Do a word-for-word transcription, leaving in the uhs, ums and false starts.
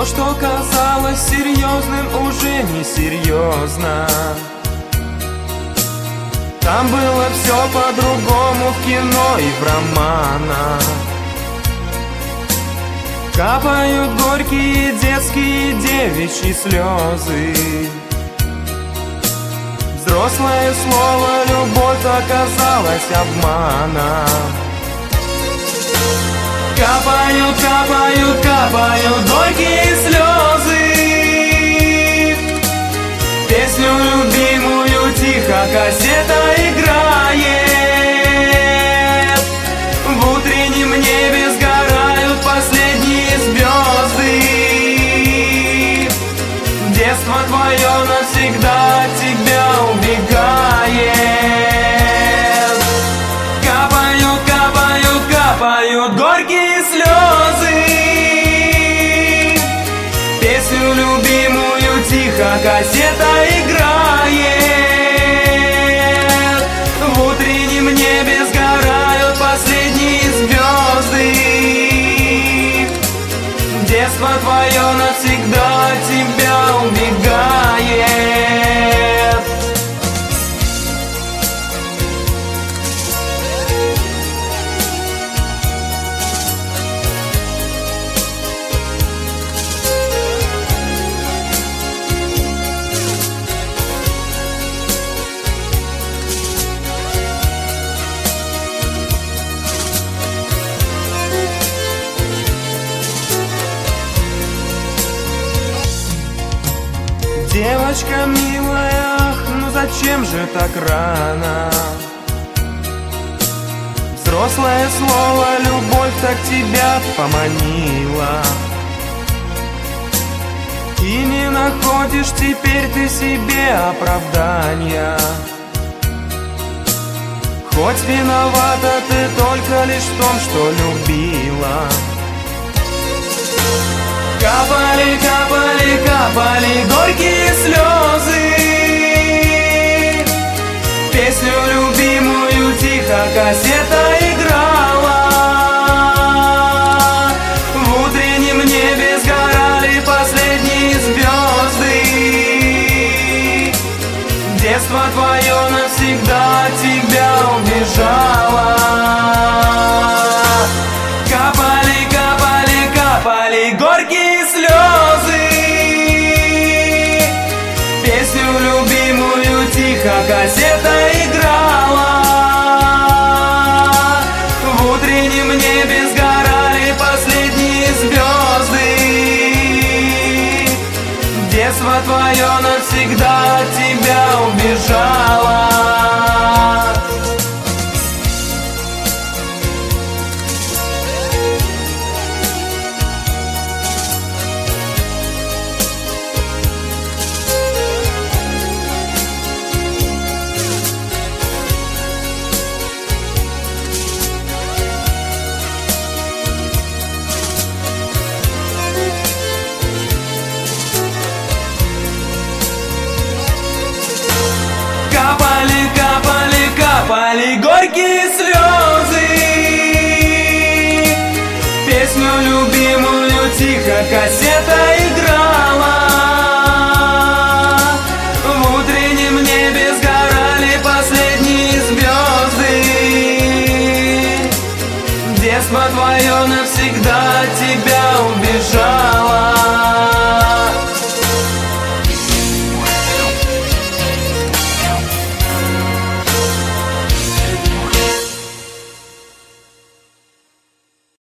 что казалось серьезным, уже не серьезно. Там было все по-другому в кино и в романах. Капают горькие детские девичьи слезы. Взрослое слово «любовь» оказалась обманом. Капают, капают, капают горькие слезы. Песню любимую тихо кассета играет. В утреннем небе сгорают последние звезды. Детство твое навсегда от тебя убегает. Капают, капают, капают горькие слезы. Песню любимую тихо кассета играет. В утреннем небе сгорают последние звезды. Детство твое навсегда от тебя убегает. Девочка милая, ах, ну зачем же так рано? Взрослое слово «любовь» так тебя поманила. И не находишь теперь ты себе оправдания. Хоть виновата ты только лишь в том, что любила. Капали, капали, капали горькие слезы. Песню любимую тихо кассета играла. В утреннем небе сгорали последние звезды. Детство твое навсегда от тебя убежало. Капали, капали, капали горькие слезы. Песню любимую тихо кассета играла. В утреннем небе сгорали последние звезды. Детство твое навсегда от тебя убежало. Капали, капали, капали горькие слезы. Песню любимую тихо кассета играла. В утреннем небе сгорали последние звезды. Детство твое навсегда от тебя убежало.